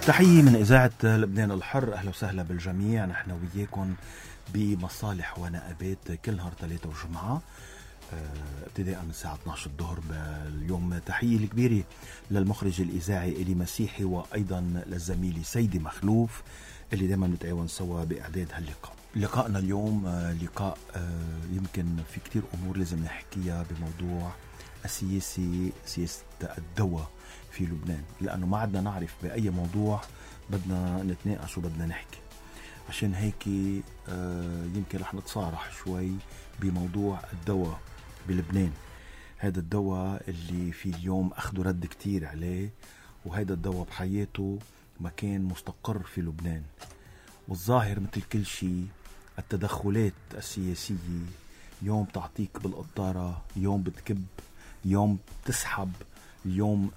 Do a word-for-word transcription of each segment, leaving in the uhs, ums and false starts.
تحية من إذاعة لبنان الحر. أهلا وسهلا بالجميع. نحن وياكم بمصالح ونقابات كل نهار ثلاثة وجمعة ابتداء من الساعة اثني عشر الظهر باليوم. تحية الكبيرة للمخرج الإذاعي إلي مسيحي، وأيضا للزميل سيدي مخلوف اللي دائما نتعاون سوا بإعداد هاللقاء. لقاءنا اليوم لقاء يمكن في كتير أمور لازم نحكيها بموضوع السياسي، سياسة الدواء في لبنان، لأنه ما عدنا نعرف بأي موضوع بدنا نتناقش وبدنا نحكي. عشان هيك يمكن رح نتصارح شوي بموضوع الدواء بلبنان. هذا الدواء اللي في اليوم أخذوا رد كتير عليه، وهذا الدواء بحياته مكان مستقر في لبنان. والظاهر مثل كل شيء التدخلات السياسية يوم تعطيك بالقطارة، يوم بتكب، يوم بتسحب، يوم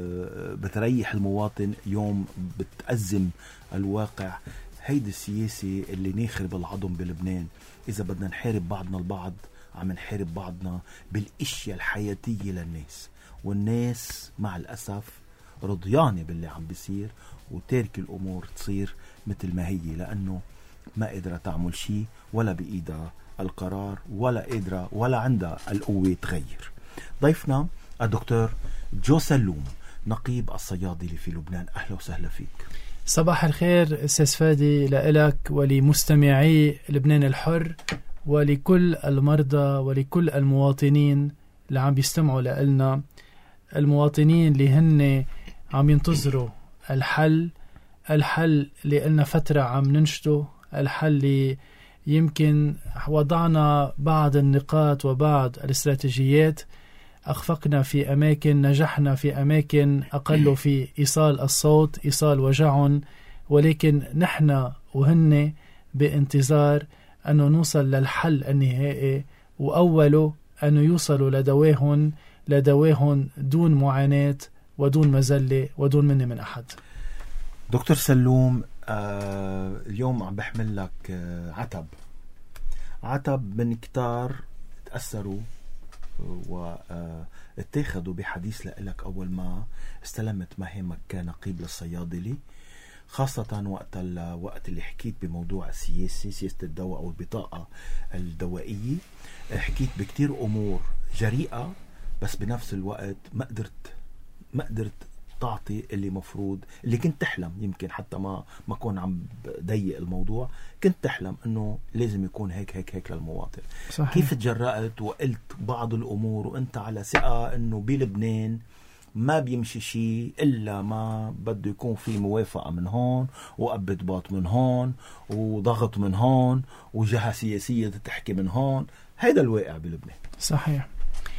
بتريح المواطن، يوم بتأزم الواقع. هيدي السياسة اللي ناخرب العظم بلبنان. إذا بدنا نحارب بعضنا البعض عم نحارب بعضنا بالاشياء الحياتية للناس، والناس مع الأسف رضيانة باللي عم بيصير وتارك الأمور تصير مثل ما هي، لأنه ما قادرة تعمل شيء ولا بإيدها القرار ولا قادرة ولا عندها القوة تغير. ضيفنا الدكتور جو سلوم، نقيب الصيادلة في لبنان. أهلا وسهلا فيك. صباح الخير أستاذ فادي لإلك ولمستمعي لبنان الحر ولكل المرضى ولكل المواطنين اللي عم بيستمعوا لنا، المواطنين اللي هن عم ينتظروا الحل الحل اللي قلنا فترة عم ننشده، الحل اللي يمكن وضعنا بعض النقاط وبعض الاستراتيجيات، أخفقنا في أماكن، نجحنا في أماكن أقل في إيصال الصوت، إيصال وجعهم، ولكن نحن وهن بانتظار أنه نوصل للحل النهائي، وأوله أنه يوصلوا لدواهن لدواهن دون معاناة ودون مزلة ودون مني من أحد. دكتور سلوم، آه اليوم عم بحمل لك آه عتب عتب من كتار تأثروا واتخذوا بحديث لك أول ما استلمت مهامك كنقيب للصيادلة، خاصة وقت الوقت اللي حكيت بموضوع السياسي، سياسة الدواء أو البطاقة الدوائية. حكيت بكتير أمور جريئة، بس بنفس الوقت ما قدرت ما قدرت تعطي اللي مفروض، اللي كنت تحلم، يمكن حتى ما ما كون عم ضيق الموضوع، كنت تحلم انه لازم يكون هيك هيك هيك للمواطن. صحيح. كيف تجرأت وقلت بعض الامور وانت على ثقة انه بلبنان ما بيمشي شيء الا ما بده يكون في موافقة من هون وقبض من هون وضغط من هون وجهة سياسية تحكي من هون؟ هيدا الواقع بلبنان. صحيح.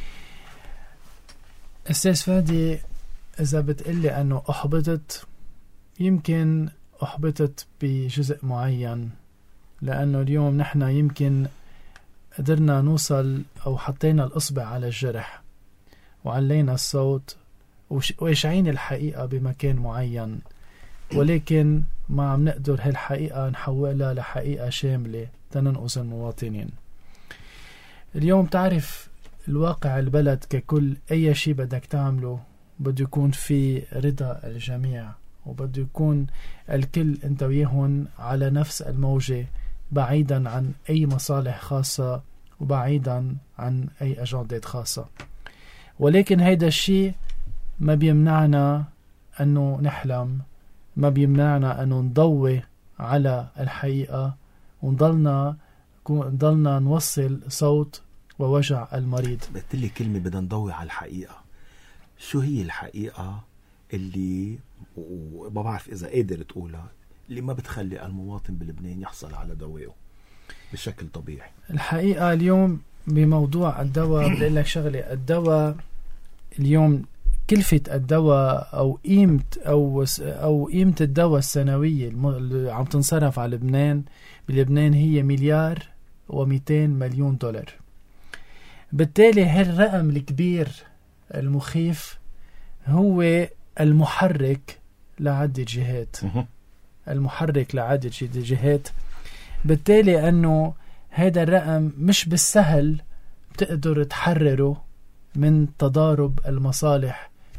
أستاذ فادي، إذا بتقلي أنه أحبطت، يمكن أحبطت بجزء معين، لأنه اليوم نحن يمكن قدرنا نوصل أو حطينا الإصبع على الجرح وعلينا الصوت وإشعين الحقيقة بمكان معين، ولكن ما عم نقدر هالحقيقة نحولها لحقيقة شاملة تننقذ المواطنين. اليوم تعرف الواقع البلد ككل، أي شيء بدك تعمله بده يكون في رضا الجميع، وبده يكون الكل انت وياهن على نفس الموجة، بعيدا عن أي مصالح خاصة وبعيدا عن أي أجندات خاصة. ولكن هيدا الشيء ما بيمنعنا أنه نحلم، ما بيمنعنا أنه نضوي على الحقيقة ونضلنا نضلنا نوصل صوت ووجع المريض. قلت لي كلمة بدنا نضوي على الحقيقة. شو هي الحقيقة اللي ما بعرف إذا قادر تقولها، اللي ما بتخلي المواطن بلبنان يحصل على دوائه بشكل طبيعي؟ الحقيقة اليوم بموضوع الدواء بقول لك شغلة. الدواء اليوم كلفة الدواء أو قيمة أو أو قيمة الدواء السنوية اللي عم تنصرف على لبنان بلبنان هي مليار ومئتين مليون دولار. بالتالي هالرقم الكبير المخيف هو المحرك لعدة جهات المحرك لعدة جهات بالتالي أنه هذا الرقم مش بالسهل تقدر تحرره من تضارب المصالح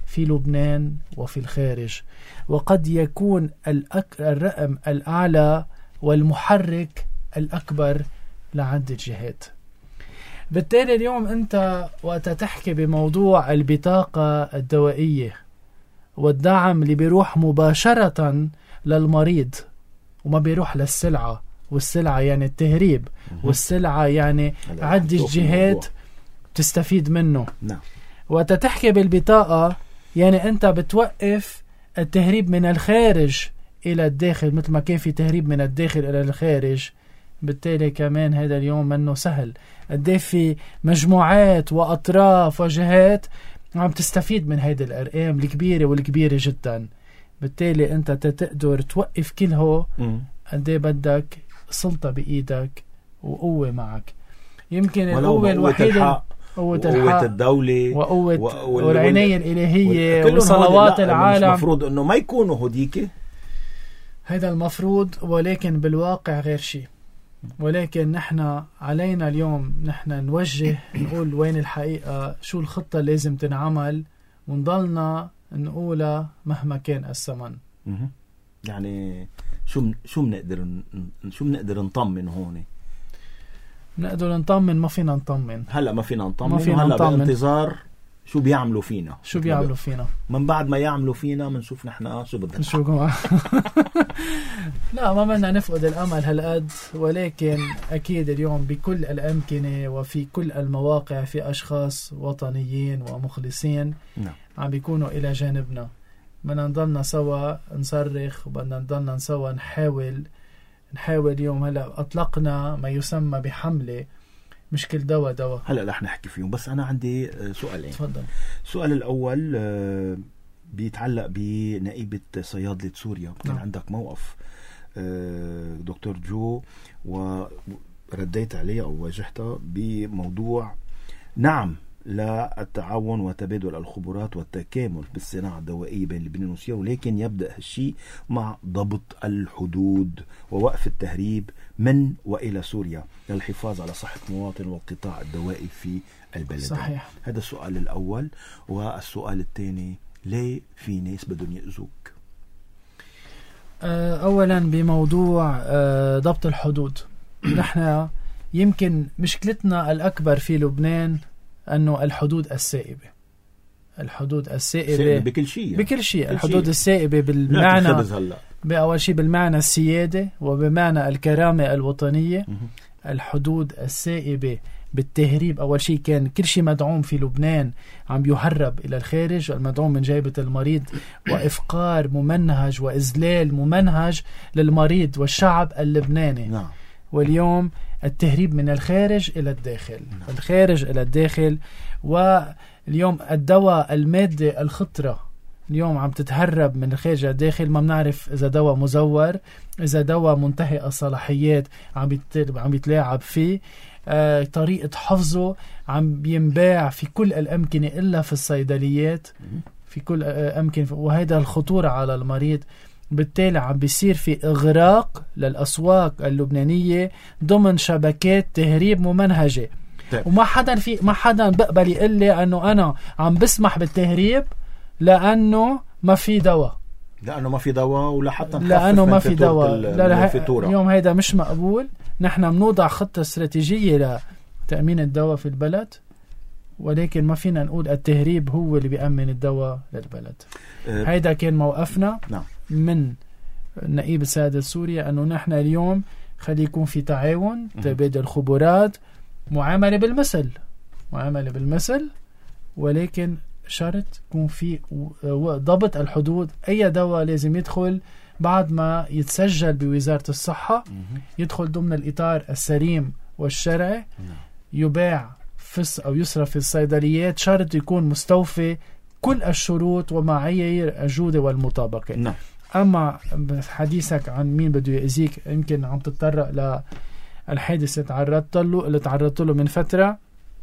في لبنان وفي الخارج، وقد يكون الأك... الرقم الأعلى والمحرك الأكبر لعدة جهات. بالتالي اليوم أنت وقت تحكي بموضوع البطاقة الدوائية والدعم اللي بيروح مباشرة للمريض وما بيروح للسلعة، والسلعة يعني التهريب، والسلعة يعني عدة جهات تستفيد منه. نعم. وقت تحكي بالبطاقة يعني أنت بتوقف التهريب من الخارج إلى الداخل، مثل ما كان في تهريب من الداخل إلى الخارج. بالتالي كمان هذا اليوم منه سهل، قد في مجموعات وأطراف وجهات عم تستفيد من هيدي الأرقام الكبيرة والكبيرة جدا. بالتالي أنت تقدر توقف كله قد بدك سلطة بإيدك وقوة معك. يمكن القوة الوحيدة قوة الحق الدولة وقوة والعناية الإلهية وصلوات العالم. المفروض أنه ما يكونوا هديك، هذا المفروض، ولكن بالواقع غير شيء. ولكن نحن علينا اليوم نحن نوجه نقول وين الحقيقة، شو الخطة لازم تنعمل، ونضلنا نقولها مهما كان الثمن. يعني شو شو بنقدر شو بنقدر نطمن هون؟ نقدر نطمن؟ ما فينا نطمن هلا، ما فينا نطمن. ما فينا هلا نطمن. بانتظار شو بيعملوا فينا، شو بيعملوا فينا من بعد ما يعملوا فينا بنشوف نحن شو بدنا شو لا، ما بدنا نفقد الامل هالقد. ولكن اكيد اليوم بكل الامكنه وفي كل المواقع في اشخاص وطنيين ومخلصين نعم. عم بيكونوا الى جانبنا. بدنا نضلنا سوا نصرخ، وبدنا نضلنا سوا نحاول نحاول اليوم. هلا اطلقنا ما يسمى بحمله، مش كل دواء دواء، هلا رح نحكي فيهم. بس انا عندي سؤالين. تفضل. السؤال الاول بيتعلق بنقيبة صيادلة سوريا. كان نعم. عندك موقف دكتور جو ورديت عليه او واجهته بموضوع نعم لا التعاون وتبادل الخبرات والتكامل بالصناعة الدوائية بين لبنان وسوريا، ولكن يبدأ هالشيء مع ضبط الحدود ووقف التهريب من وإلى سوريا للحفاظ على صحة المواطن والقطاع الدوائي في البلد. صحيح. هذا السؤال الأول. والسؤال الثاني، ليه في ناس بدهم يأذوك؟ أولا بموضوع ضبط الحدود نحن يمكن مشكلتنا الأكبر في لبنان أنه الحدود السائبة الحدود السائبة بكل شيء يعني. بكل شيء الحدود شيء. السائبة بالمعنى بأول شيء بالمعنى السيادة وبمعنى الكرامة الوطنية. الحدود السائبة بالتهريب. أول شيء كان كل شيء مدعوم في لبنان عم يهرب إلى الخارج، المدعوم من جيبة المريض، وإفقار ممنهج وإذلال ممنهج للمريض والشعب اللبناني. نعم. واليوم التهريب من الخارج إلى الداخل. نعم. الخارج إلى الداخل. واليوم الدواء المادة الخطرة اليوم عم تتهرب من الخارج إلى الداخل. ما بنعرف إذا دواء مزور، إذا دواء منتهي الصلاحيات عم عم يتلاعب فيه. آه، طريقة حفظه عم بينباع في كل الأمكنة إلا في الصيدليات، في كل أمكنة، وهذا الخطورة على المريض. بالتالي عم بيصير في إغراق للأسواق اللبنانية ضمن شبكات تهريب ممنهجة. طيب. وما حدا في ما حدا بقبل يقول لي أنه أنا عم بسمح بالتهريب لأنه ما في دواء، لأنه ما في دواء ولا حتى لأنه ما في دواء. لا لا، اليوم هيدا مش مقبول. نحن بنوضع خطة استراتيجية لتأمين الدواء في البلد، ولكن ما فينا نقول التهريب هو اللي بيأمن الدواء للبلد. أه هيدا كان موقفنا. نعم. من نقيب السيادة السورية أنه نحن اليوم خلي يكون في تعاون، تبادل خبرات، معاملة بالمثل معاملة بالمثل ولكن شرط يكون في ضبط الحدود. أي دواء لازم يدخل بعد ما يتسجل بوزارة الصحة، يدخل ضمن الإطار السليم والشرعي، يباع فس أو يصرف في الصيدليات، شرط يكون مستوفي كل الشروط ومعايير الجودة والمطابقة. نعم. أما حديثك عن مين بده يأذيك، يمكن عم تتطرق للحادث اللي تعرضت له اللي تعرضت له من فترة.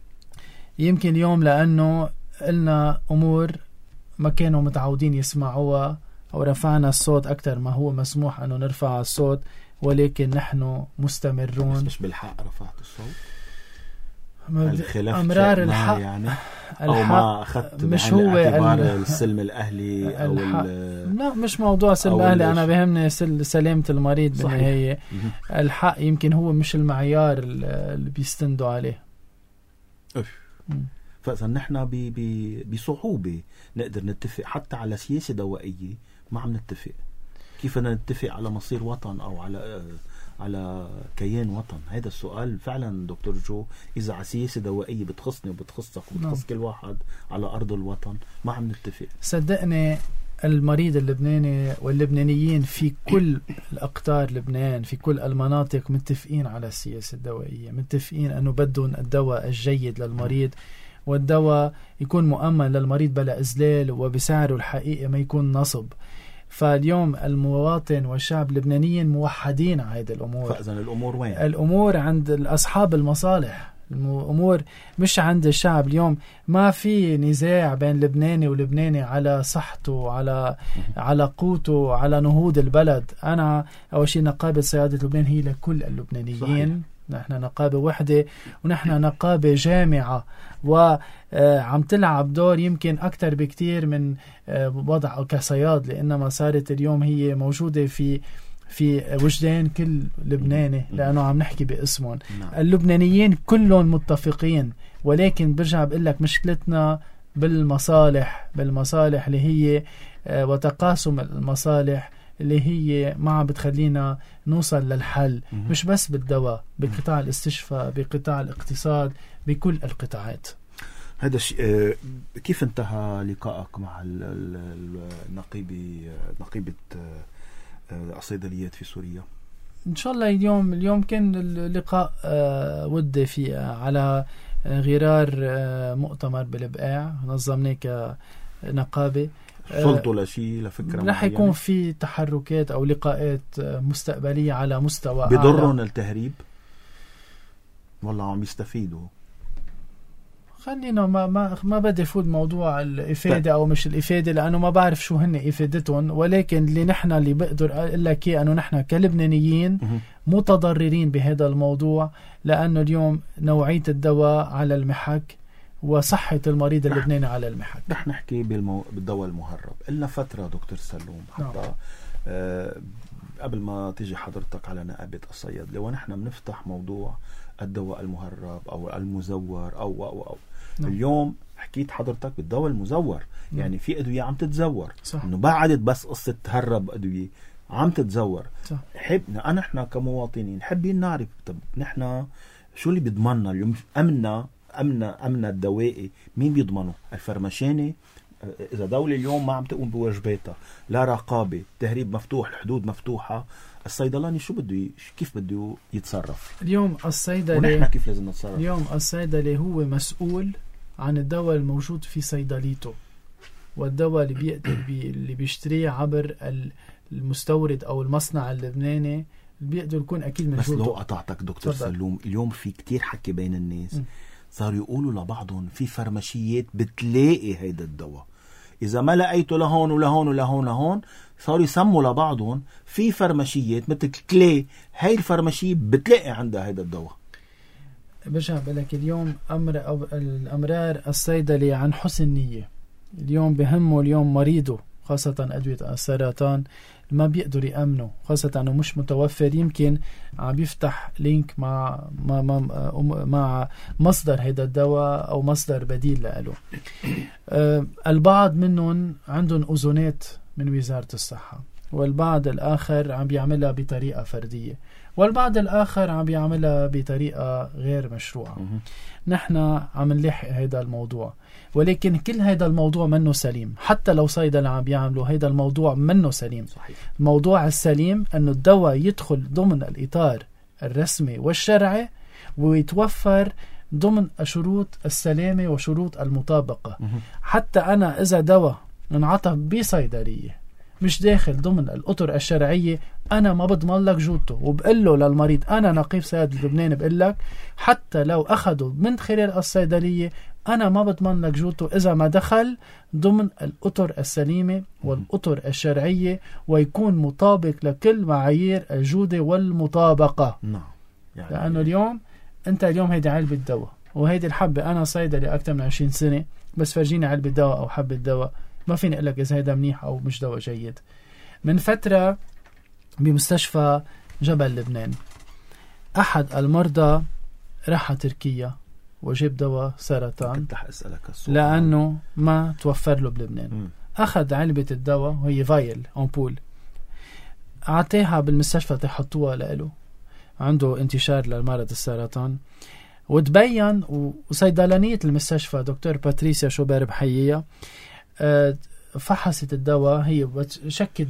يمكن اليوم لأنه قلنا أمور ما كانوا متعودين يسمعوها أو رفعنا الصوت أكثر ما هو مسموح أنه نرفع الصوت، ولكن نحن مستمرون. مش بالحق رفعت الصوت؟ أمرار الحق يعني أو ما أخذت مش هو الاعتبار السلم الأهلي أو لا مش موضوع سلم أهلي. أنا بهمني سلامة المريض بالنهاية. الحق يمكن هو مش المعيار اللي بيستندوا عليه. فإذا نحن بصعوبة نقدر نتفق حتى على سياسة دوائية. ما عم نتفق كيف بدنا نتفق على مصير وطن أو على على كيان وطن. هذا السؤال فعلا دكتور جو. إذا على سياسة دوائية بتخصني وبتخصك وبتخص كل واحد على أرض الوطن ما عم نتفق. صدقني المريض اللبناني واللبنانيين في كل الأقطار لبنان في كل المناطق متفقين على السياسة الدوائية. متفقين أنه بدهم الدواء الجيد للمريض والدواء يكون مؤمن للمريض بلا إذلال وبسعره الحقيقي ما يكون نصب. فاليوم المواطن والشعب اللبنانيين موحدين على هذه الأمور. فإذا الأمور وين؟ الأمور عند أصحاب المصالح. الأمور مش عند الشعب. اليوم ما في نزاع بين لبناني ولبناني على صحته على على قوته على نهوض البلد. أنا أول شيء نقابة صيادة لبنان هي لكل اللبنانيين. صحيح. نحن نقابة وحدة ونحن نقابة جامعة وعم تلعب دور يمكن أكتر بكتير من وضع كصياد لأنما صارت اليوم هي موجودة في في وجدان كل لبناني لأنه عم نحكي باسمهم. اللبنانيين كلهم متفقين ولكن برجع بقول لك مشكلتنا بالمصالح بالمصالح اللي هي وتقاسم المصالح اللي هي ما عم بتخلينا نوصل للحل. مش بس بالدواء بقطاع الاستشفاء بقطاع الاقتصاد بكل القطاعات. هذا الشيء كيف انتهى لقائك مع النقيبة نقيبة الصيدليات في سوريا؟ ان شاء الله اليوم اليوم كان اللقاء ودي في على غرار مؤتمر بالبقاع نظمناه كنقابة. وصلتوا لشيء لفكرة رح يكون في تحركات أو لقاءات مستقبلية على مستوى بضرهم التهريب والله عم يستفيدوا؟ خلينا ما ما ما بدي فوت موضوع الإفادة أو مش الإفادة لأنه ما بعرف شو هن إفادتهم. ولكن اللي نحن اللي بقدر أقول لك إياه أنه نحن كلبنانيين متضررين بهذا الموضوع لأنه اليوم نوعية الدواء على المحك وصحة المريض اللبناني على المحك. رح نحكي بالمو... بالدواء المهرب. إلنا فترة دكتور سلوم حتى آه قبل ما تيجي حضرتك على نقابة الصيادلة ونحن بنفتح موضوع الدواء المهرب أو المزور أو أو أو نعم. اليوم حكيت حضرتك بالدواء المزور. نعم. يعني في أدوية عم تتزور. صح. إنه بعدت بس قصة تهرب أدوية عم تتزور. صح. حبنا أنا إحنا كمواطنين حابين نعرف طب نحن شو اللي بيضمننا اليوم أمنا أمنا أمنا الدوائي مين بيضمنه؟ الفرماشاني. إذا دولة اليوم ما عم تقوم بواجباتها لا رقابة تهريب مفتوح الحدود مفتوحة الصيدلاني شو بده ي... كيف بده يتصرف؟ اليوم الصيدلي ونحن كيف لازم نتصرف؟ اليوم الصيدلي هو مسؤول عن الدواء الموجود في صيدليته والدواء اللي بيقدر بي... اللي بيشتريه عبر المستورد أو المصنع اللبناني بيقدر يكون أكيد موجود. بس لو قطعتك دكتور صدق. سلوم اليوم في كتير حكي بين الناس م. صاروا يقولوا لبعضهم في فرماشيات بتلاقي هيدا الدواء إذا ما لقيته لهون ولهون ولهون لهون صاروا يسموا لبعضهم في فرماشيات مثل كلي هاي الفرماشية بتلاقي عندها هيدا الدواء. برجع بقولك اليوم أمر أو الأمرار الصيدلي عن حسن نية. اليوم بهمه اليوم مريضه خاصة أدوية السرطان ما بيقدر يأمنه خاصة أنه مش متوفر يمكن عم يفتح لينك مع مع مع, مع مصدر هذا الدواء أو مصدر بديل له. أه البعض منهم عندهم أذونات من وزارة الصحة والبعض الآخر عم بيعملها بطريقة فردية والبعض الآخر عم بيعملها بطريقة غير مشروعة. نحن عم نلحق هذا الموضوع ولكن كل هذا الموضوع منه سليم. حتى لو صيدلة عم بيعملوا هذا الموضوع منه سليم. صحيح. الموضوع السليم أنه الدواء يدخل ضمن الإطار الرسمي والشرعي ويتوفر ضمن شروط السلامة وشروط المطابقة. مه. حتى أنا إذا دواء انعطى بصيدلية مش داخل ضمن الأطر الشرعية أنا ما بضمن لك جودته وبقول له للمريض أنا نقيب صيادلة لبنان بقول لك حتى لو أخذوا من خلال الصيدلية أنا ما بضمن لك جودته إذا ما دخل ضمن الأطر السليمة والأطر الشرعية ويكون مطابق لكل معايير الجودة والمطابقة. نعم. يعني لأنه اليوم أنت اليوم هيدي علبة دواء وهيدي الحبة أنا صيدلي أكثر من عشرين سنة، بس فرجيني علبة دواء أو حبة دواء ما فيني أقول لك إذا هيدا منيح أو مش دواء جيد. من فترة بمستشفى جبل لبنان أحد المرضى راح تركيا وجيب دواء سرطان، كنت رح أسألك السؤال لأنه ما توفر له بلبنان. م. أخذ علبة الدواء وهي فايل أمبول، أعطيها بالمستشفى تحطوها لإله، عنده انتشار للمرض السرطان، وتبين وصيدلانية المستشفى دكتور باتريسيا شوبير بحيية فحصت الدواء، هي شكت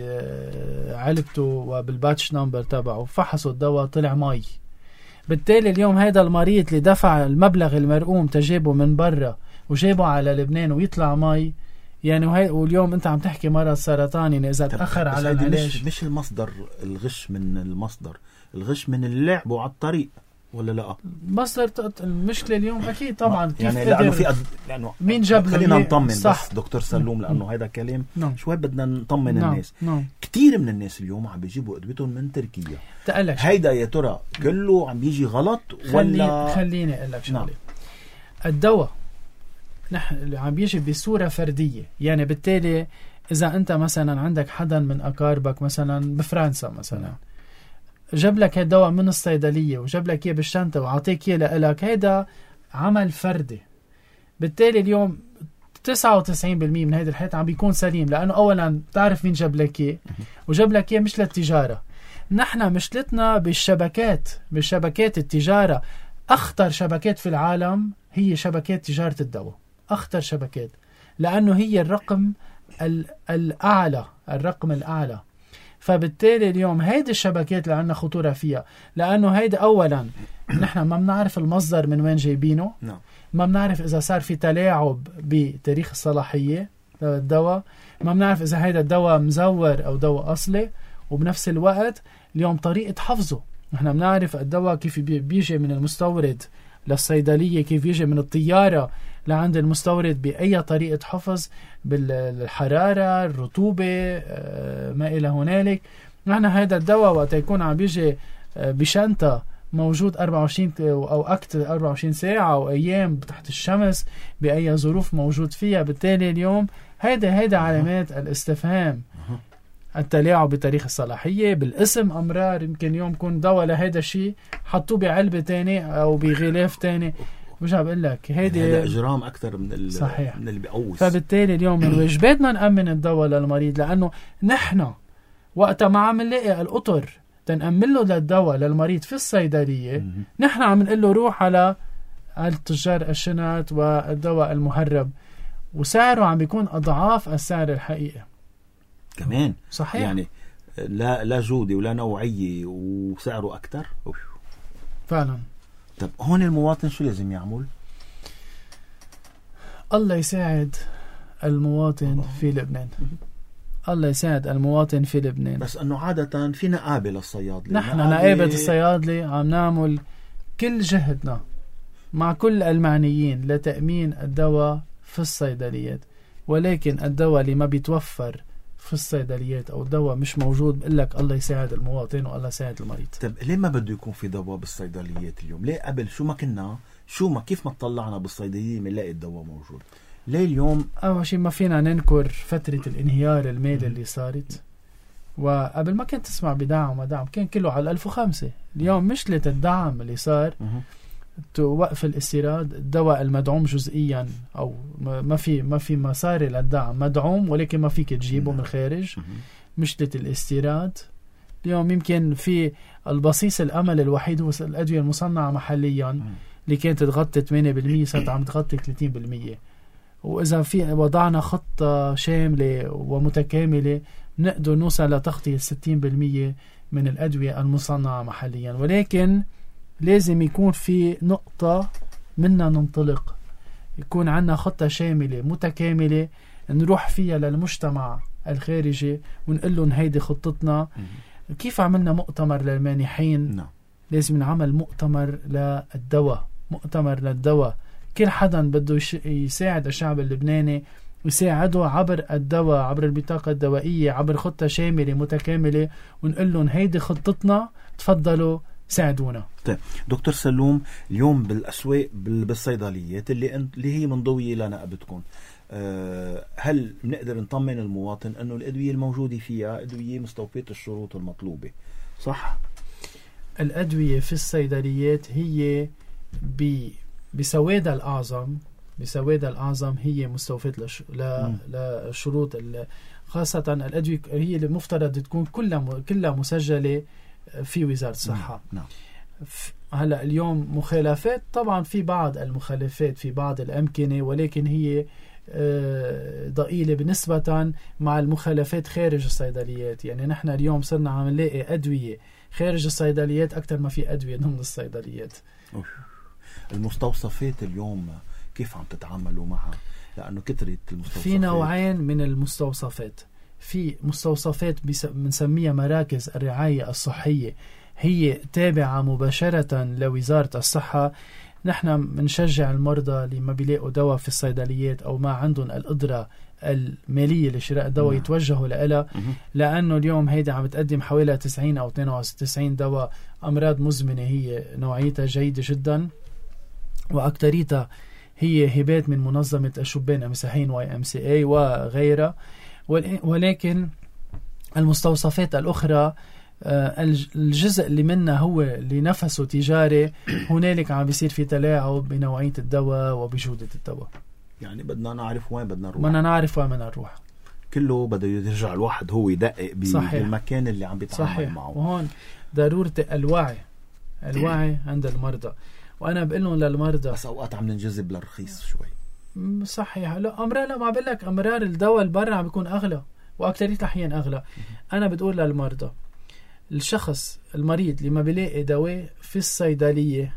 بعلبته وبالباتش نمبر تبعه، فحصوا الدواء طلع مي. بالتالي اليوم هذا المريض اللي دفع المبلغ المرقوم تجيبه من برا وجيبه على لبنان ويطلع مي يعني، وهي واليوم انت عم تحكي مرض سرطاني يعني اذا تاخر على العلاج. مش, مش المصدر الغش من المصدر، الغش من اللي لعبوا على الطريق ولا لا؟ مصدر المشكله اليوم اكيد طبعا كيف يعني لانه في أد... لانه مين جاب له؟ خلينا نطمن صح. بس دكتور سلوم، لانه هذا كلام نعم. شوي بدنا نطمن نعم. الناس. نعم. كثير من الناس اليوم عم بيجيبوا ادويتهم من تركيا، تقلك هيدا يا ترى كله عم بيجي غلط ولا؟ خلي... خليني اقول لك شغله. نعم. الدواء نحن عم بيجي بصوره فرديه، يعني بالتالي اذا انت مثلا عندك حدا من اقاربك مثلا بفرنسا مثلا نعم. جاب لك هالدواء من الصيدليه وجاب لك اياه بالشنطه وعطيك اياه لك، هيدا عمل فردي. بالتالي اليوم تسعة وتسعين بالمية من هيدا الحياة عم بيكون سليم، لانه اولا تعرف مين جاب لك اياه وجاب لك اياه مش للتجاره. نحن مشكلتنا بالشبكات، بالشبكات التجاره. اخطر شبكات في العالم هي شبكات تجاره الدواء، اخطر شبكات، لانه هي الرقم الاعلى، الرقم الاعلى. فبالتالي اليوم هيدي الشبكات اللي عندنا خطورة فيها، لأنه هيدا أولا نحن ما بنعرف المصدر من وين جايبينه، ما بنعرف إذا صار في تلاعب بتاريخ الصلاحية للدواء، ما بنعرف إذا هيدا الدواء مزور أو دواء أصلي، وبنفس الوقت اليوم طريقة حفظه. نحن بنعرف الدواء كيف بيجي من المستورد للصيدلية، كيف يجي من الطيارة لعند المستورد، بأي طريقة حفظ، بالحرارة، الرطوبة، ما إلى هنالك. نحن هذا الدواء وقت يكون عم بيجي بشنطة موجود أربعة وعشرين أو أكثر أربعة وعشرين ساعة أو أيام تحت الشمس بأي ظروف موجود فيها. بالتالي اليوم هيدا هيدا علامات الاستفهام، التلاعب بتاريخ الصلاحية، بالاسم أمرار. يمكن اليوم يكون دواء لهيدا الشيء حطوه بعلبة تاني أو بغلاف تاني. مش عم بقول لك هيدا اجرام اكثر من صحيح. من اللي بيقوس. فبالتالي اليوم من واجباتنا نأمن الدواء للمريض، لانه نحن وقت ما عم نلاقي القطر تنأمن له للدواء للمريض في الصيدليه، نحن عم نقول له روح على التجار الشنط والدواء المهرب، وسعره عم بيكون اضعاف السعر الحقيقي كمان. صحيح. يعني لا لا جوده ولا نوعيه وسعره اكثر فعلا. طب هون المواطن شو لازم يعمل؟ الله يساعد المواطن الله. في لبنان الله يساعد المواطن في لبنان. بس انه عادة في نقابة للصيادلة، نحن نقابة الصيادلة عم نعمل كل جهدنا مع كل المعنيين لتأمين الدواء في الصيدليات، ولكن الدواء اللي ما بيتوفر في الصيدليات او الدواء مش موجود، بقول لك الله يساعد المواطن والله يساعد المريض. طب ليه ما بده يكون في دواء بالصيدليات اليوم؟ ليه قبل شو ما كنا شو ما كيف ما طلعنا بالصيدلية بنلاقي الدواء موجود؟ ليه اليوم؟ اول شيء ما فينا ننكر فترة الانهيار المالي اللي صارت، وقبل ما كنت تسمع بدعم وما دعم كان كله على ألف وخمسة. اليوم مشكلة الدعم اللي صار توقف الاستيراد، الدواء المدعوم جزئيا او ما في ما في مصاري للدعم، مدعوم ولكن ما فيك تجيبه من الخارج. مشكلة الاستيراد اليوم يمكن في البصيص الامل الوحيد هو الادوية المصنعة محليا اللي كانت تغطي ثمانية بالمية صارت عم تغطي ثلاثين بالمية. واذا في وضعنا خطة شاملة ومتكاملة نقدر نوصل لتغطية ستين بالمية من الادوية المصنعة محليا، ولكن لازم يكون في نقطة منا ننطلق، يكون عنا خطة شاملة متكاملة نروح فيها للمجتمع الخارجي ونقول لهم هيدي خطتنا. كيف عملنا مؤتمر للمانحين؟ نعم. لازم نعمل مؤتمر للدواء، مؤتمر للدواء. كل حدا بده يساعد الشعب اللبناني ويساعده عبر الدواء، عبر البطاقة الدوائية، عبر خطة شاملة متكاملة، ونقول لهم هيدي خطتنا، تفضلوا ساعدونا. طيب دكتور سلوم، اليوم بالأسواق بالصيدليات اللي اللي هي منضوية لنقابتكم، أه هل بنقدر نطمن المواطن أنه الأدوية الموجودة فيها أدوية مستوفية الشروط المطلوبة صح؟ الأدوية في الصيدليات هي بسوادها الأعظم بسوادها الأعظم هي مستوفية لش... ل... للشروط ال... خاصة الأدوية هي اللي مفترض تكون كلها م... كلها مسجلة في وزارة الصحة. نعم. ف... هلا اليوم مخالفات، طبعا في بعض المخالفات في بعض الأمكنة، ولكن هي ضئيلة بالنسبة مع المخالفات خارج الصيدليات. يعني نحن اليوم صرنا عم نلاقي أدوية خارج الصيدليات أكثر ما في أدوية ضمن الصيدليات. أوف. المستوصفات اليوم كيف عم تتعاملوا معها؟ لأنه كترت المستوصفات. في نوعين من المستوصفات. في مستوصفات بنسميها مراكز الرعاية الصحية، هي تابعة مباشرة لوزارة الصحة. نحن بنشجع المرضى اللي ما بيلاقوا دواء في الصيدليات أو ما عندهم القدرة المالية لشراء الدواء نعم. يتوجهوا لها، لأنه اليوم هيدا عم تقدم حوالي تسعين أو اثنين وتسعين دواء أمراض مزمنة، هي نوعيتها جيدة جدا، وأكتريتها هي هبات من منظمة الشبان المسيحيين واي ام سي اي وغيرها. ولكن المستوصفات الأخرى الجزء اللي منها هو اللي نفسه تجاري، هنالك عم بيصير في تلاعب بنوعية الدواء وبجودة الدواء. يعني بدنا نعرف وين بدنا نروح. بدنا نعرف وين بدنا نروح. كله بده يرجع الواحد هو يدقق بالمكان اللي عم بيتعامل صحيح. معه. وهون ضرورة الوعي الوعي عند المرضى. وأنا بقول لهم للمرضى بس أوقات عم ننجذب للرخيص شوي. صحيح. لا أمرار، لا ما بقول لك أمرار الدواء البرا عم بيكون أغلى، وأكترية الأحيان أغلى. أنا بتقول للمرضى، الشخص المريض اللي ما بيلاقي دواء في الصيدلية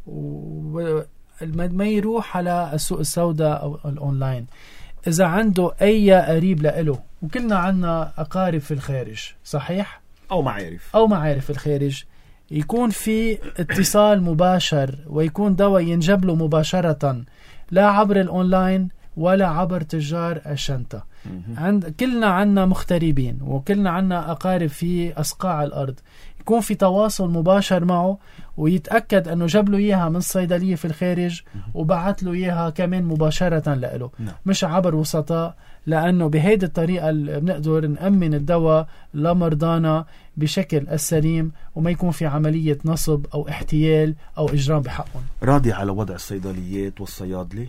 وما يروح على السوق السوداء أو الأونلاين. إذا عنده أي قريب لإله، وكلنا عنا أقارب في الخارج صحيح، أو معارف أو معارف في الخارج، يكون في اتصال مباشر ويكون دواء ينجب له مباشرة، لا عبر الأونلاين ولا عبر تجار الشنطة. عند كلنا عنا مغتربين وكلنا عنا أقارب في أصقاع الأرض، يكون في تواصل مباشر معه ويتأكد أنه جاب له إياها من صيدلية في الخارج وبعت له إياها كمان مباشرة لإله، مش عبر وسطاء، لأنه بهيدي الطريقة بنقدر نأمن الدواء لمرضانا بشكل السليم وما يكون في عملية نصب أو احتيال أو إجرام بحقهم. راضي على وضع الصيدليات والصيادلة؟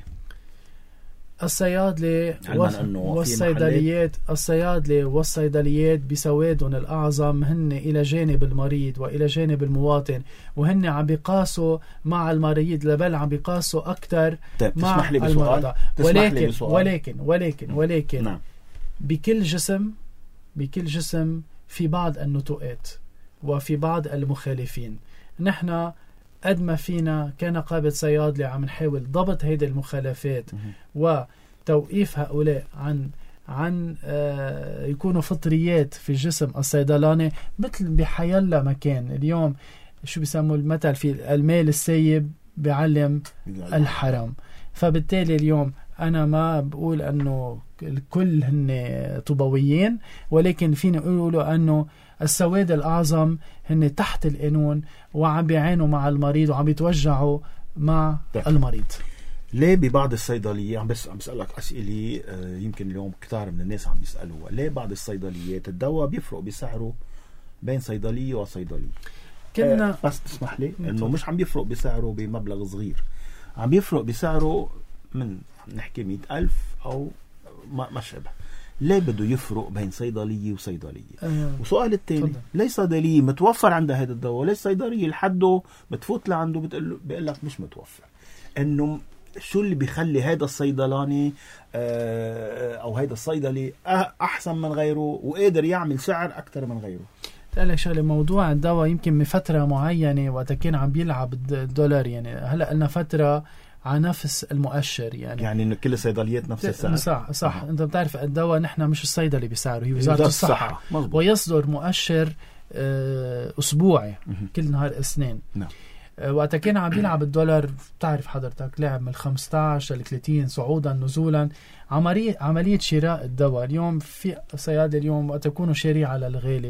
الصيادلة والصيدليات الصيادلة والصيدليات بسوادهم الأعظم هن إلى جانب المريض وإلى جانب المواطن، وهن عم بيقاسوا مع المريض، لبل عم بيقاسوا أكتر مع المرضى. ولكن ولكن ولكن ولكن نعم. بكل جسم بكل جسم في بعض النتوءات وفي بعض المخالفين. نحن قد ما فينا كنقابة صيادلة عم نحاول ضبط هيدي المخالفات وتوقيف هؤلاء عن عن آه يكونوا فطريات في الجسم الصيدلاني، مثل بحيالله مكان. اليوم شو بيسموا المثل في المال السايب بيعلم الحرام. فبالتالي اليوم أنا ما بقول أنه الكل هن طوبويين، ولكن فينا نقولوا أنه السواد الأعظم هن تحت القانون وعم بيعانوا مع المريض وعم بيتوجعوا مع ده. المريض. ليه ببعض الصيدليات، عم بس عم بسألك أسئلة آه يمكن اليوم كتار من الناس عم بيسألوها، ليه بعض الصيدليات الدواء بيفرق بسعره بين صيدلية وصيدلية؟ كنا آه بس تسمح لي إنه مش عم بيفرق بسعره بمبلغ صغير، عم بيفرق بسعره من نحكي مئة ألف أو ما, ما شابه. ليه بده يفرق بين صيدلية وصيدلية؟ أه. وسؤال التالي، ليه صيدلية متوفر عندها هذا الدواء، ليه صيدلية لحده بتفوت لعنده بتقول بيقول لك مش متوفر؟ انه شو اللي بيخلي هذا الصيدلاني آه او هذا الصيدلي احسن من غيره وقادر يعمل سعر اكثر من غيره؟ قال لك شغله، موضوع الدواء يمكن من فتره معينه وقت كان عم بيلعب الدولار، يعني هلا لنا فتره على نفس المؤشر، يعني يعني انه كل الصيدليات نفس السعر. صح صح. آه. انت بتعرف الدواء نحن مش الصيدلي بسعره، هي وزارة الصحة، الصحة. ويصدر مؤشر آه اسبوعي كل نهار اثنين. نعم. آه وقت كان عم بيلعب الدولار، بتعرف حضرتك لعب من خمسة عشر ل ثلاثين صعودا نزولا، عملية عملية شراء الدواء. اليوم في صيادة اليوم وقت يكونوا شاري على الغالي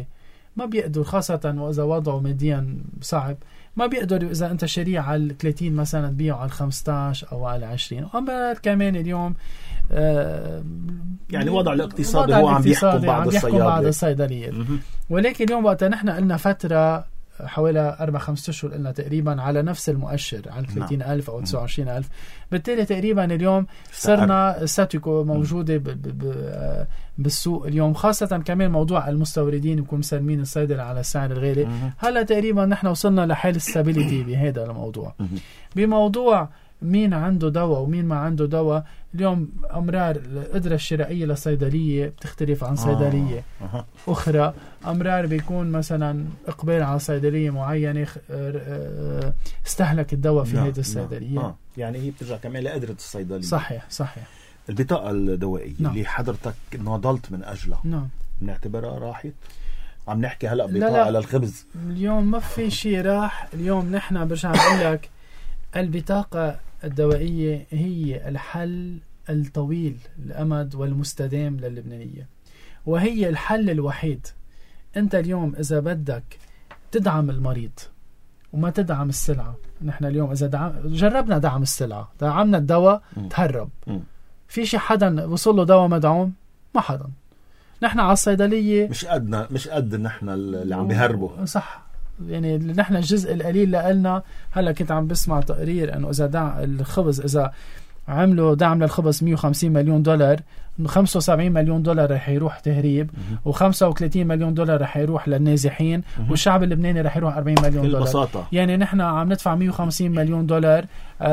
ما بيقدر، خاصة وإذا وضعه ماديا صعب، ما بيقدر إذا أنت شريع على ثلاثين مثلا تبيعه على خمسة عشر أو على عشرين. أما كمان اليوم آه يعني وضع الاقتصادي هو عم بيحكم بعض الصيادلة بعض الصيدلية. ولكن اليوم وقت نحن قلنا فترة حوالي أربع خمسة أشهر قلنا تقريبا على نفس المؤشر على ثلاثين ألف أو تسعة وعشرين ألف. بالتالي تقريبا اليوم صرنا ستاتيكو موجودة ب ب ب بالسوق اليوم، خاصة كمان موضوع المستوردين يكون مسلمين الصيدلة على السعر الغالي. هلا تقريبا نحن وصلنا لحال الستابيليتي بهذا الموضوع. بموضوع مين عنده دواء ومين ما عنده دواء، اليوم أمرار القدرة الشرائية للصيدلية بتختلف عن صيدلية آه. أخرى. أمرار بيكون مثلا إقبال على صيدلية معينة استهلك الدواء في هذه الصيدلية آه. يعني هي بترجع كمان لقدرة الصيدلية. صحيح صحيح. البطاقة الدوائية نعم. اللي حضرتك ناضلت من أجلها نعم. بنعتبرها راحت؟ عم نحكي هلأ بطاقة للخبز. اليوم ما في شيء راح. اليوم نحن برجع بقول لك البطاقة الدوائية هي الحل الطويل الأمد والمستدام للبنانية، وهي الحل الوحيد. أنت اليوم إذا بدك تدعم المريض وما تدعم السلعة، نحن اليوم إذا دعم جربنا دعم السلعة، دعمنا الدواء تهرب. م. في شي حدا وصل له دواء مدعوم؟ ما حدا. نحن على الصيدلية مش قدنا مش قد نحن اللي عم بيهربوا. صح. يعني نحن الجزء القليل لقلنا. هلا كنت عم بسمع تقرير انه اذا دعم الخبز، اذا عملوا دعم للخبز مية وخمسين مليون دولار، خمسة وسبعين مليون دولار رح يروح تهريب، وخمسة وثلاثين مليون دولار رح يروح للنازحين، والشعب اللبناني رح يروح أربعين مليون دولار. ببساطة يعني نحن عم ندفع مية وخمسين مليون دولار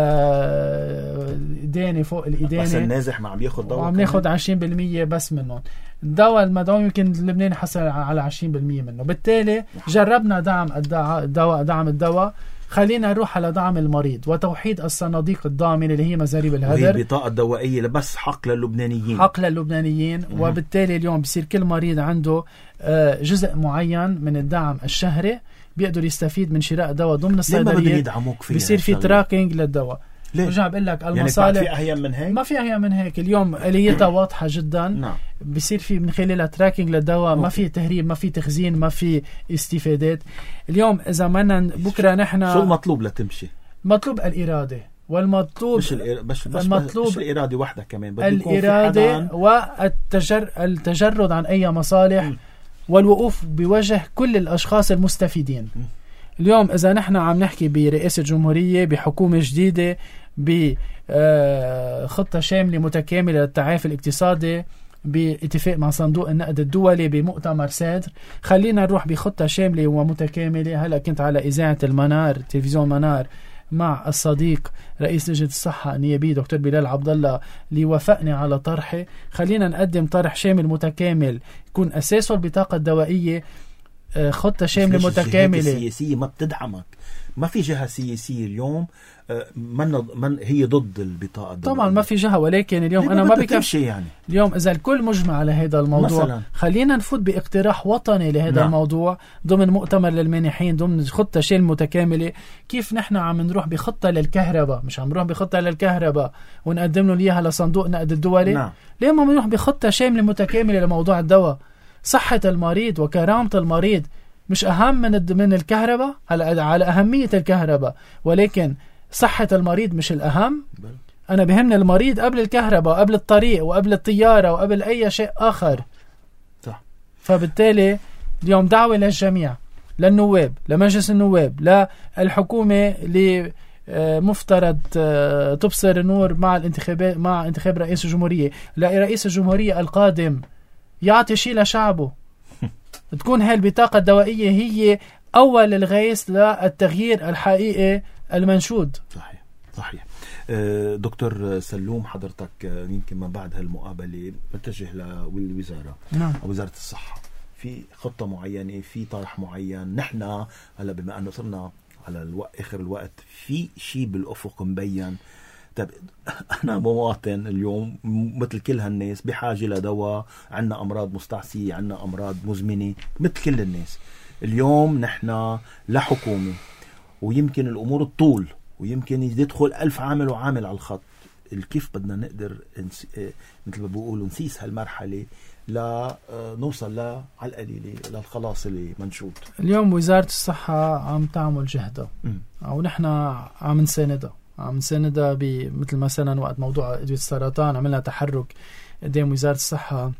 ديني فوق الإدانة، بس النازح ما عم ياخد دواء، وعم ناخد عشرين بالمية بس منهم. الدواء المدعوم يمكن اللبناني حصل على عشرين بالمية منه. بالتالي جربنا دعم الدواء دعم الدواء، خلينا نروح على دعم المريض وتوحيد الصناديق الضامنة اللي هي مزاريب الهدر. وهي البطاقة الدوائية بس حق للبنانيين، حق للبنانيين. مم. وبالتالي اليوم بصير كل مريض عنده جزء معين من الدعم الشهري بيقدر يستفيد من شراء دواء ضمن الصيدلية. بيصير في تراكينج للدواء. برجع بقول لك المصالح يعني في أهين من هيك؟ ما في أهين من هيك. اليوم آليتها واضحة جدا. نعم. بيصير في من خلالها تراكينج للدواء. ما في تهريب، ما في تخزين، ما في استفادات. اليوم إذا ما بكرة نحن شو المطلوب لتمشي؟ مطلوب الإرادة، والمطلوب مش الإر... بش... بش... المطلوب مش الإرادة وحدة كمان، بده الإرادة والتجر... التجرد عن أي مصالح م. والوقوف بوجه كل الأشخاص المستفيدين. م. اليوم إذا نحن عم نحكي برئاسة جمهورية، بحكومة جديدة، بخطة شاملة متكاملة للتعافي الاقتصادي، باتفاق مع صندوق النقد الدولي، بمؤتمر سادر، خلينا نروح بخطة شاملة ومتكاملة. هلأ كنت على إذاعة المنار، تلفزيون منار، مع الصديق رئيس لجنة الصحة النيابية دكتور بلال عبد الله اللي وافقني على طرحه. خلينا نقدم طرح شامل متكامل يكون أساسه البطاقة الدوائية، خطة شاملة متكاملة. السياسية ما بتدعمك، ما في جهة سياسية اليوم من من هي ضد البطاقة الدوائية. طبعا ما في جهة، ولكن اليوم أنا ما بكفي يعني. اليوم إذا الكل مجمع على هذا الموضوع مثلاً. خلينا نفوت باقتراح وطني لهذا نعم. الموضوع ضمن مؤتمر للمانحين، ضمن خطة شاملة متكاملة. كيف نحن عم نروح بخطة للكهرباء، مش عم نروح بخطة للكهرباء ونقدم له إياها لصندوق النقد الدولي نعم. ليه ما نروح بخطة شاملة متكاملة لموضوع الدواء؟ صحة المريض وكرامة المريض مش أهم من من الكهرباء. على على أهمية الكهرباء، ولكن صحة المريض مش الأهم. أنا بهمني المريض قبل الكهرباء، قبل الطريق، وقبل الطيارة، وقبل أي شيء آخر. صح. فبالتالي اليوم دعوة للجميع، للنواب، لمجلس النواب، للحكومة اللي مفترض تبصر النور مع الانتخابات، مع انتخاب رئيس الجمهورية، لرئيس الجمهورية القادم يعطي شيء لشعبه. تكون هاي البطاقة الدوائية هي أول الغيث للتغيير الحقيقي المنشود. صحيح صحيح. دكتور سلوم، حضرتك يمكن ما بعد هالمقابلة متجه للوزارة نعم. أو وزارة الصحة، في خطة معينة، في طرح معين. نحن هلا بما أنه صرنا على الوقت آخر الوقت، في شيء بالأفق مبين. طب أنا مواطن اليوم مثل كل هالناس بحاجة لدواء، عنا أمراض مستعصية، عنا أمراض مزمنة مثل كل الناس. اليوم نحن لحكومة، ويمكن الأمور الطول، ويمكن يدخل ألف عامل وعامل على الخط. كيف بدنا نقدر مثل ما بيقولوا نسيس هالمرحلة لنوصل لا على القليلة للخلاص اللي منشود. اليوم وزارة الصحة عم تعمل جهدها أو نحن عم نساندها عم نساندها بمثل مثلا وقت موضوع أدوية السرطان عملنا تحرك قدام وزارة الصحة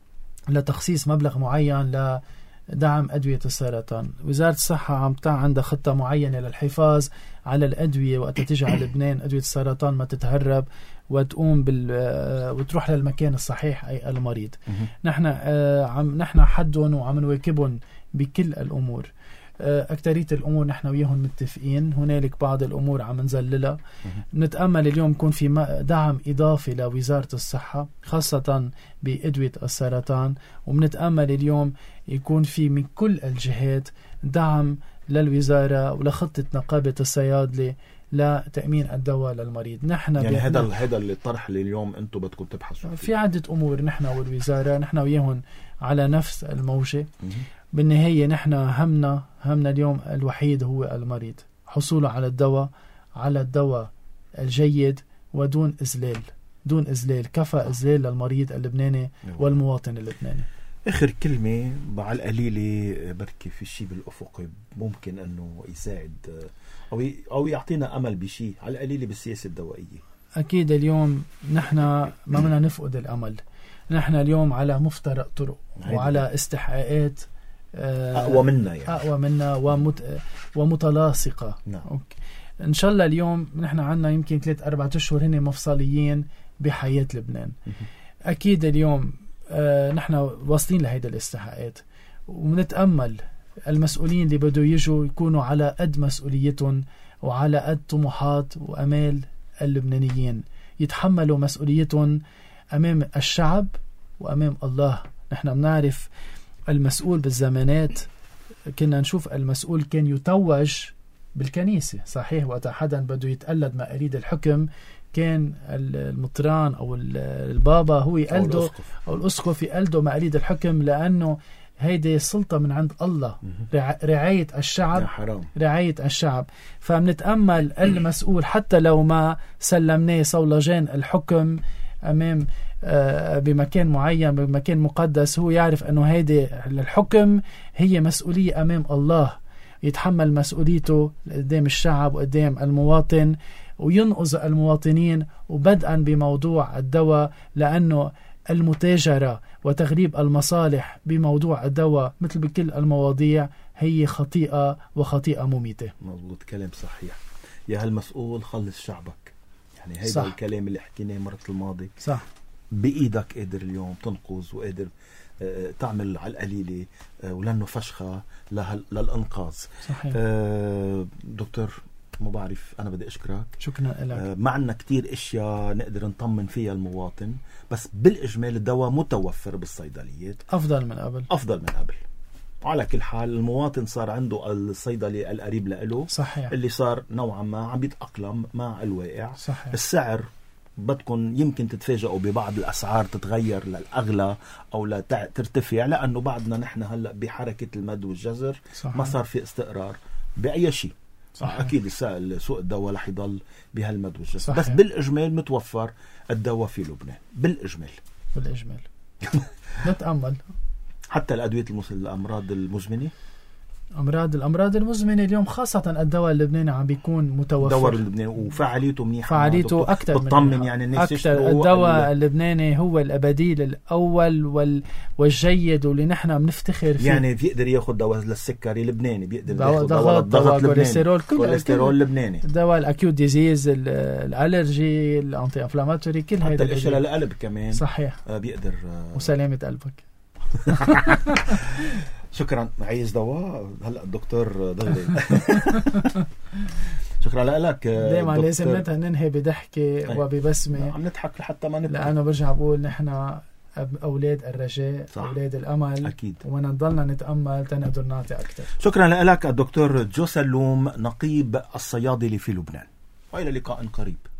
لتخصيص مبلغ معين لدعم أدوية السرطان. وزارة الصحة عم تع عندها خطة معينة للحفاظ على الأدوية وقت تيجي على لبنان أدوية السرطان ما تتهرب وتقوم بال وتروح للمكان الصحيح أي المريض. نحن عم نحن حدهم وعم نواكبهم بكل الأمور. أكترية الأمور نحن وياهم متفقين، هنالك بعض الأمور عم نزللها. نتأمل اليوم يكون في دعم إضافي لوزارة الصحة خاصة بأدوية السرطان، ومنتأمل اليوم يكون في من كل الجهات دعم للوزارة ولخطة نقابة الصيادلة لتأمين الدواء للمريض. نحن يعني هذا هذا الطرح اللي اليوم أنتم بدكم تبحثوا فيه. في عدة أمور نحن والوزارة نحن وياهم على نفس الموجة. بالنهاية نحن همنا همنا اليوم الوحيد هو المريض، حصوله على الدواء على الدواء الجيد ودون إذلال دون إذلال كفى إذلال للمريض اللبناني والمواطن اللبناني. آخر كلمة على القليلة بركي في شيء بالأفق ممكن أنه يساعد أو أو يعطينا أمل بشيء على القليلة بالسياسة الدوائية. أكيد اليوم نحن ما بدنا نفقد الأمل. نحن اليوم على مفترق طرق وعلى استحقاقات أقوى منا يعني. أقوى منا ومت... ومتلاصقة. نعم. أوكي. إن شاء الله اليوم نحن عنا يمكن ثلاث أربعة أشهر هن مفصليين بحياة لبنان. أكيد اليوم آه نحن واصلين لهيدا الاستحقاقات ونتأمل المسؤولين اللي بدوا يجوا يكونوا على قد مسؤوليتهم وعلى قد طموحات وأمال اللبنانيين، يتحملوا مسؤوليتهم أمام الشعب وأمام الله. نحن بنعرف المسؤول بالزمانات كنا نشوف المسؤول كان يتوج بالكنيسة، صحيح، وقت حدا بده يتقلد مقاليد الحكم كان المطران أو البابا هو يقلده أو الأسقف يقلده مقاليد الحكم، لأنه هيدي السلطة من عند الله، رعاية الشعب رعاية الشعب. فمنتأمل المسؤول حتى لو ما سلمناه صولجان الحكم أمام بمكان معين بمكان مقدس، هو يعرف أنه هيدي الحكم هي مسؤولية أمام الله، يتحمل مسؤوليته قدام الشعب وقدام المواطن وينقذ المواطنين. وبدءا بموضوع الدواء، لأنه المتاجرة وتغريب المصالح بموضوع الدواء مثل بكل المواضيع هي خطيئة وخطيئة مميتة. مظبوط، كلام صحيح. يا هالمسؤول خلص شعبك، يعني هيدا الكلام اللي حكيناه مرة الماضي صح. بإيدك قادر اليوم تنقذ وقادر تعمل على القليلة ولأنه فشخة للإنقاذ. صحيح. دكتور ما بعرف، أنا بدي أشكرك. شكرا لك. معنا كتير إشياء نقدر نطمن فيها المواطن، بس بالإجمال الدواء متوفر بالصيدليات أفضل من قبل أفضل من قبل. على كل حال المواطن صار عنده الصيدلي القريب له، صحيح، اللي صار نوعا ما عم يتأقلم مع الواقع. صحيح. السعر بدكم يمكن تتفاجئوا ببعض الأسعار تتغير للأغلى أو لا ترتفع، لأنه بعدنا نحن هلأ بحركة المد والجزر. صحيح. ما صار في استقرار بأي شيء. صحيح. أكيد سوق الدواء رح يضل بهالمد والجزر. صحيح. بس بالإجمال متوفر الدواء في لبنان بالإجمال بالإجمال. نتأمل حتى الأدوية المس... الأمراض المزمنة أمراض الأمراض المزمنة اليوم خاصة الدواء اللبناني عم بيكون متوفر. الدواء اللبناني وفعاليته منيحة، فعاليته أكثر بتطمن يعني الناس أكثر. الدواء اللبناني هو البديل الأول وال... والجيد واللي نحن بنفتخر فيه. يعني بيقدر ياخد دواء للسكري لبناني، بيقدر ياخد دواء الضغط لبناني، كوليسترول لبناني، دواء الأكيوت ديزيز، الألرجي، الأنتي أنفلاماتوري، كل هيدا حتى الأشياء للقلب كمان. صحيح. آه بيقدر آه وسلامة قلبك. شكرا. عايز دواء هلا الدكتور ضلي. شكرا لك. دائما لازم ننهي بضحكة وببسمة. عم نضحك لحتى ما نبكي، لأنه برجع بقول نحن أولاد الرجاء، صح. أولاد الأمل. أكيد. ونضلنا نتأمل تنقدر نعطي أكثر. شكرا لك الدكتور جو سلوم، نقيب الصيادلة في لبنان، وإلى لقاء قريب.